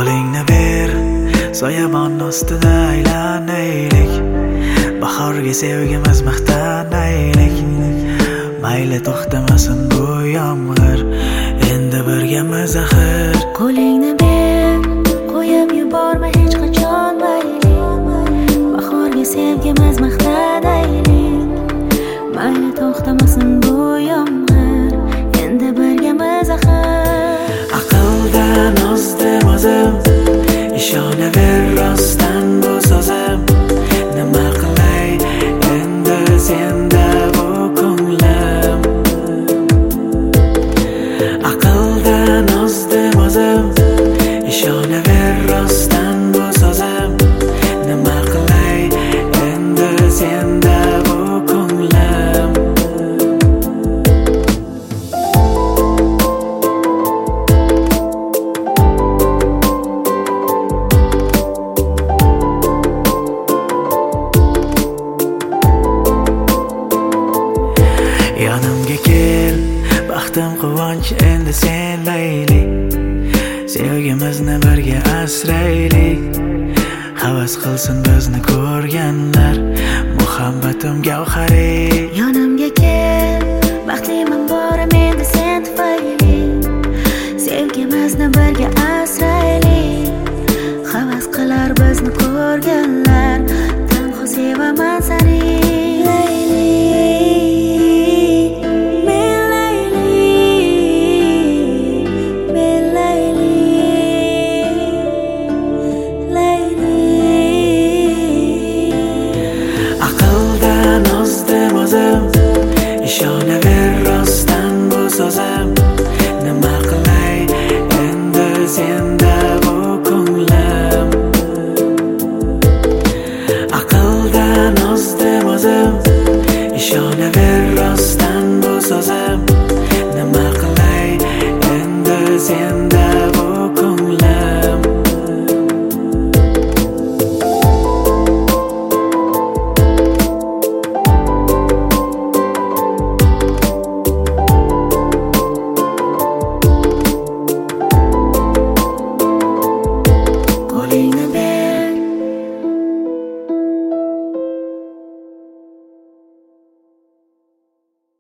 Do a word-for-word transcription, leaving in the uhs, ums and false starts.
Qo'lingni ber, soyabon ustida aylanaylik. Bahorga sevgimiz maqtanaylik. Mayli to'xtamasin bu yomg'ir, endi birgamiz axir. Qo'lingni ber, qo'yib yuborma hech qachon mayli. Bahorga sevgimiz maqtanaylik. Mayli to'xtamasin bu yomg'ir, endi birgamiz axir. Aqldan ozdim o'zim, ishonaver rostdan bu so'zim. Nima qilay endi senda bu ko'nglim? Aqldan ozdim o'zim, ishonaver rostdan bu so'zim. Nima qilay endi senda bu ko'nglim? Yonimga kel, baxtim quvonch endi sen layli. Sevgimizni birga asraylik. Havas qilsin bizni ko'rganlar, muhabbatim gavhari. Yonimga kel, baxtliman borim endi sen tufayli. Sevgimizni birga asraylik. Havas qilar bizni ko'rganlar, tanho sevaman seni. Aqldan ozdim o'zim, ishonaver rostdan bu so'zim. Nima qilay endi senda bu ko'nglim? Aqldan ozdim o'zim, ishonaver rostdan bu so'zim. Nima qilay endi senda